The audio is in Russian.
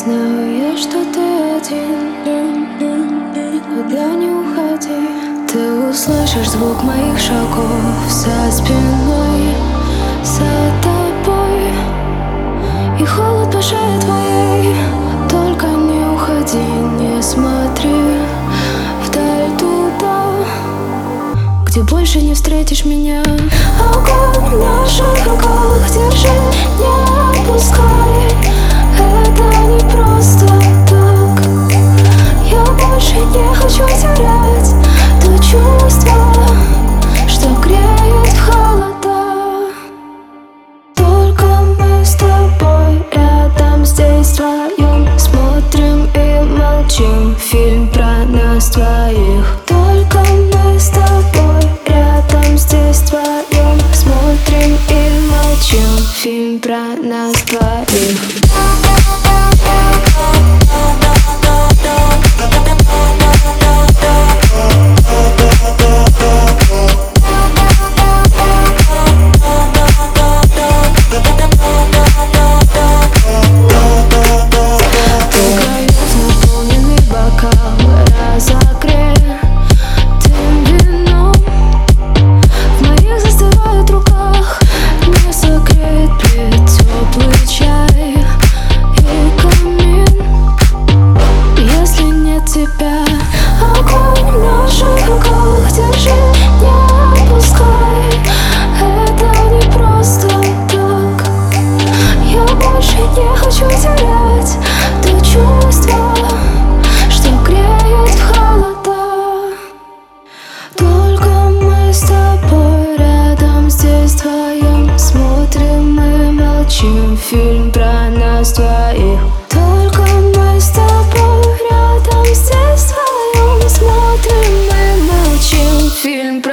Знаю я, что ты один, никогда не уходи. Ты услышишь звук моих шагов за спиной, за тобой, и холод по шее твоей. Только не уходи, не смотри вдаль туда, где больше не встретишь меня. Огонь в наших руках, держи, не отпускай. Это не просто так. Я больше не хочу терять то чувство, что греет в холода. Только мы с тобой рядом здесь вдвоем смотрим и молчим фильм про нас двоих. Только мы с тобой рядом здесь вдвоем смотрим и молчим фильм про нас двоих. Огонь в наших руках, держи, не отпускай. Это не просто так. Я больше не хочу терять то чувство, что греет в холода. Только мы с тобой рядом здесь вдвоем смотрим и молчим фильм про нас двоих. Только мы с тобой рядом здесь вдвоем смотрим и молчим фильм про